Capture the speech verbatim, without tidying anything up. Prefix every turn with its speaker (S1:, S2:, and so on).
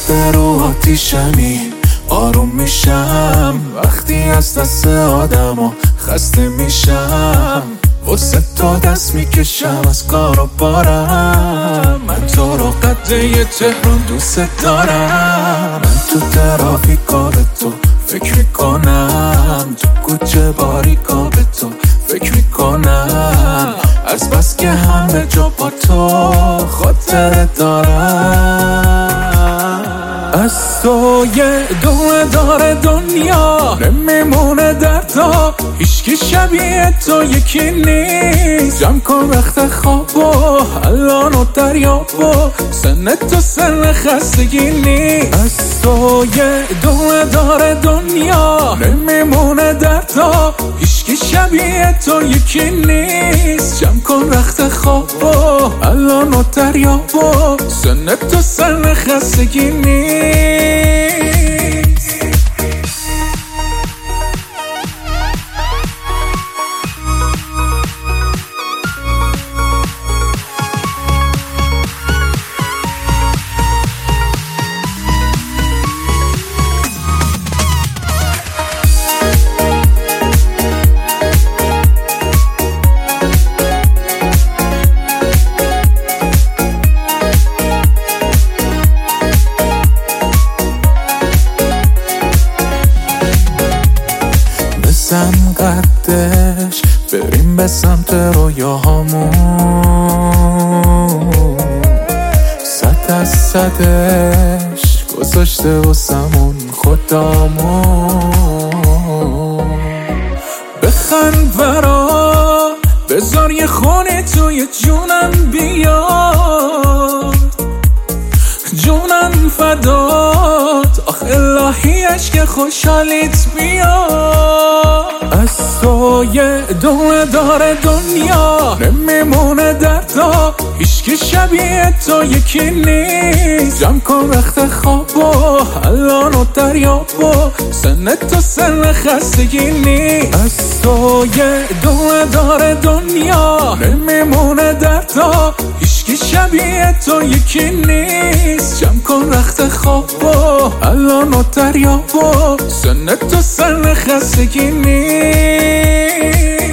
S1: وقت رو آتیشمی آروم میشم وقتی از دست آدم و خسته میشم واسه تو دست میکشم از کار و بارم من تو رو قده تهران دوست دارم من تو ترافیکا به تو فکر میکنم تو کوچه باریکا به تو فکر میکنم از بس که همه جا با تو خاطر دارم از تو یه دونه داره دنیا نمیمونه در تا هیچکی شبیه تو یکی نیست جمع کن وقت خواب و الان و دریاب و سن تو سن خستگی نیست از تو یه دونه داره دنیا نمیمونه در تا هیچکی شبیه تو یکی نیست جمع کن وقت خواب و الان و دریاب و سن تو سن خستگی نیست بزن قدش بریم به سمت رویاهامون صد از صدش گذاشته واسمون خدامون بخند برا بذار یه خونه توی جونم بیاد جونم فدات آخ الهی عشق خوشحالیت بیاد از تو یه دونه داره دنیا نمیمونه در تا هیچکی شبیه تو یکی نیست جمع کن وقت خواب و الان و دریاب و سن تو سن خستگی نیست از تو یه دونه داره دنیا نمیمونه در تا هیچکی شبیه تو یکی نیست جمع کن وقت خواب و الان و دریاب و سن تو سن خستگی نیست